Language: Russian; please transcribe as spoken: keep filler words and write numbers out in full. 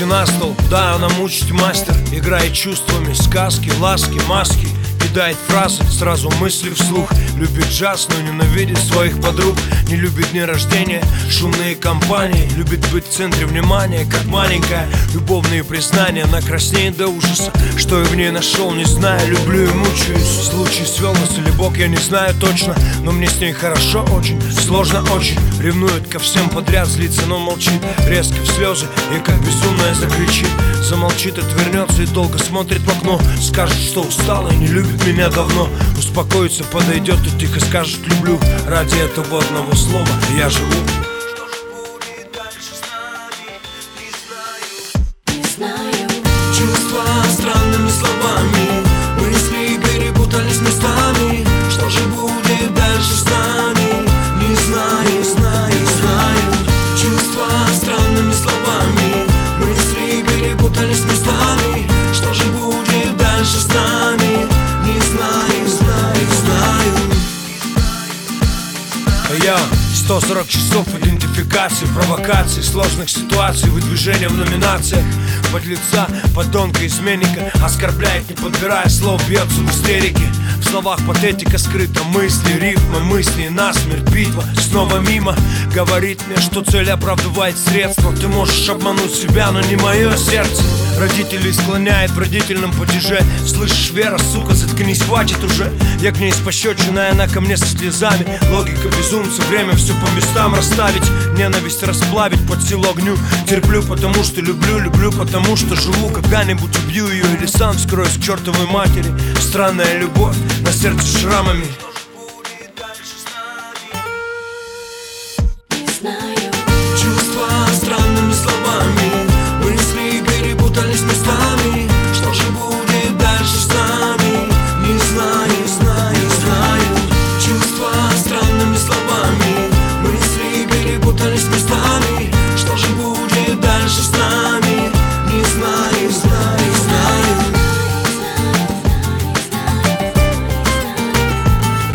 Пища на стол, да, она мучить мастер. Играет чувствами, сказки, ласки, маски. Кидает фразы, сразу мысли вслух. Любит джаз, но ненавидит своих подруг. Не любит дни рождения, шумные компании. Любит быть в центре внимания, как маленькая. Любовные признания, она краснеет до ужаса. Что я в ней нашел, не знаю, люблю и мучаюсь. Случай свел нас или Бог, я не знаю точно. Но мне с ней хорошо очень, сложно очень. Ревнует ко всем подряд, злится, но молчит. Резко в слезы и как безумная закричит. Замолчит, отвернется и долго смотрит в окно. Скажет, что устала и не любит меня давно. Успокоится, подойдет и тихо скажет люблю. Ради этого одного слова я живу. Что же будет дальше с нами, не знаю, не знаю. Чувства странными словами, мысли перепутались местами. Что же будет дальше с нами, не знаю, не знаю, не знаю. Чувства странными словами, мысли перепутались местами. Что же будет дальше с нами, не знаю, не знаю, не знаю. Я сто сорок часов идентификации, провокаций, сложных ситуаций, выдвижения в номинациях. Подлеца, подонка, изменника оскорбляет, не подбирая слов, бьется в истерике. В словах патетика скрыта, мысли, рифмы, мысли, насмерть, битва снова мимо. Говорит мне, что цель оправдывает средства. Ты можешь обмануть себя, но не мое сердце. Родителей склоняет в родительном падеже. Слышишь, Вера, сука, заткнись, хватит уже. Я к ней с пощечиной, она ко мне со слезами. Логика безумца, время все по местам расставить. Ненависть расплавить, под силу огню. Терплю, потому что люблю, люблю, потому что живу. Когда-нибудь убью ее или сам вскроюсь к чертовой матери. Странная любовь, на сердце шрамами.